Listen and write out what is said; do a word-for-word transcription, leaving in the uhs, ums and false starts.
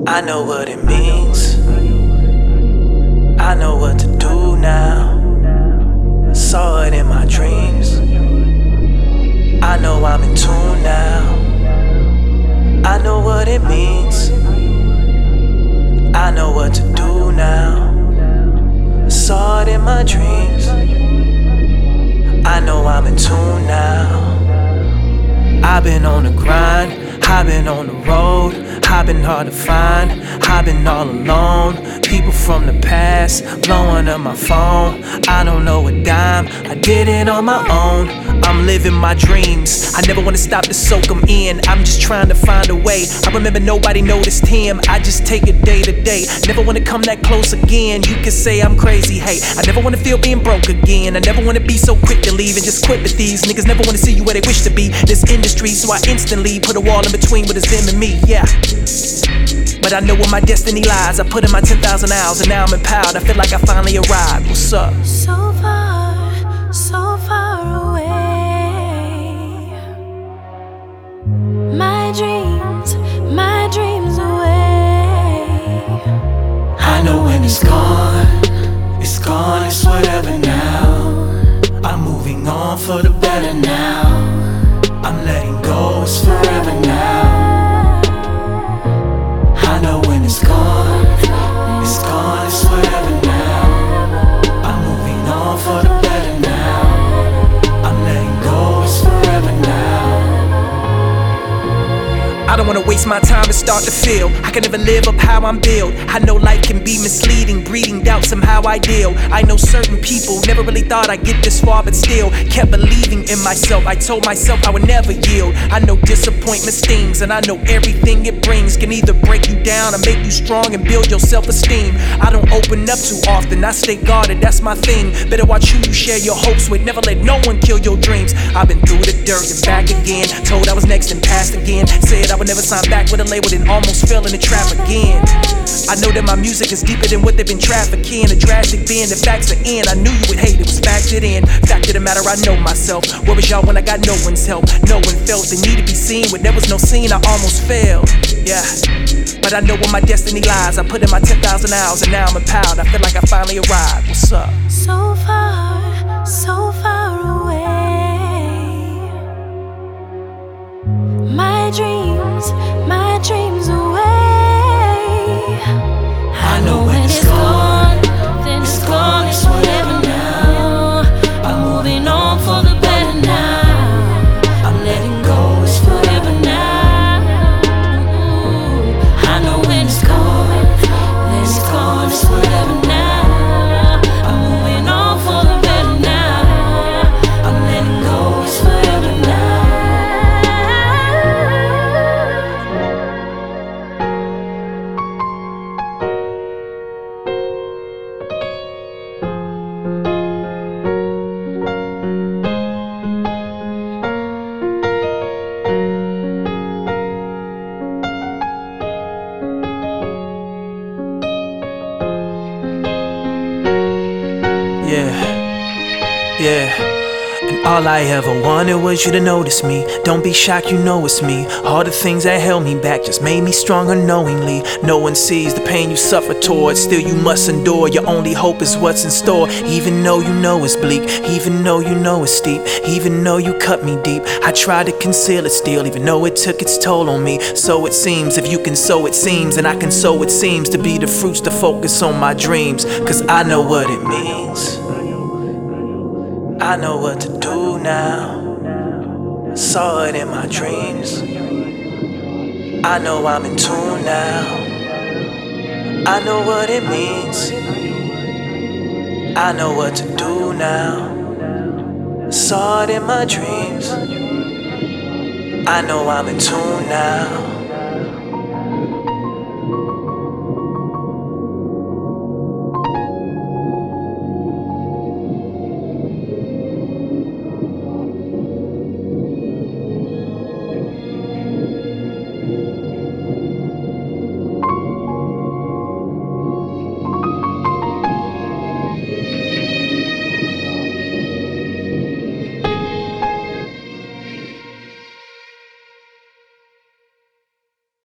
I know what it means. I know what to do now. I saw it in my dreams. I know I'm in tune now. I know what it means. I know what to do now. I saw it in my dreams. I know I'm in tune now. I've been on the grind, I've been on the road, I've been hard to find, I've been all alone. People from the past blowing up my phone. I don't know a dime, I did it on my own. I'm living my dreams, I never wanna stop to soak them in. I'm just trying to find a way. I remember nobody noticed him, I just take it day to day. Never wanna come that close again, you can say I'm crazy, hey. I never wanna feel being broke again. I never wanna be so quick to leave and just quit with these niggas. Never wanna see you where they wish to be, this industry. So I instantly put a wall in between what is them and me, yeah. But I know where my destiny lies. I put in my ten thousand hours and now I'm empowered. I feel like I finally arrived. What's up? So far, so far away. My dreams, my dreams away. I know when it's gone, it's gone, it's whatever now. I'm moving on for the better now. I'm letting go, it's forever now. I know when it's gone, it's gone, it's whatever now. I'm moving on for the better now. I'm letting go, it's forever now. I don't wanna waste my time and start to feel I can never live up how I'm built. I know life can be misleading, breeding doubt somehow I deal. I know certain people never really thought I'd get this far, but still kept believing in myself. I told myself I would never yield. I know disappointment stings, and I know everything it brings can either break you down or make you strong and build your self-esteem. I don't open up too often, I stay guarded, that's my thing. Better watch who you share your hopes with, never let no one kill your dreams. I've been through the dirt and back again, told I was next and passed again. Said I would never sign back with a label, then almost fell in the trap again. I know that my music is deeper than what they've been trafficking. A drastic bend, the facts are in. I knew you would hate it, was factored in. Fact of the matter, I know myself. Where was y'all when I got no one's help? No one felt the need to be seen. When there was no scene, I almost failed. Yeah, but I know where my destiny lies. I put in my ten thousand hours and now I'm empowered. I feel like I finally arrived. What's up? So far, so far away. My dreams, my dreams away. I know when it's gone, then it's gone, it's whatever now. I'm moving on for the better now. I'm letting go, it's forever now. I know when it's gone, then it's gone, it's forever now. I'm moving on for the better now. I'm letting go, it's forever now. Yeah, yeah. And all I ever wanted was you to notice me. Don't be shocked, you know it's me. All the things that held me back just made me stronger knowingly. No one sees the pain you suffer towards, still you must endure. Your only hope is what's in store. Even though you know it's bleak, even though you know it's steep, even though you cut me deep, I tried to conceal it still, even though it took its toll on me. So it seems, if you can sow it seems, and I can sow it seems to be the fruits to focus on my dreams. Cause I know what it means, I know what to do now. I saw it in my dreams. I know I'm in tune now. I know what it means. I know what to do now. I saw it in my dreams. I know I'm in tune now.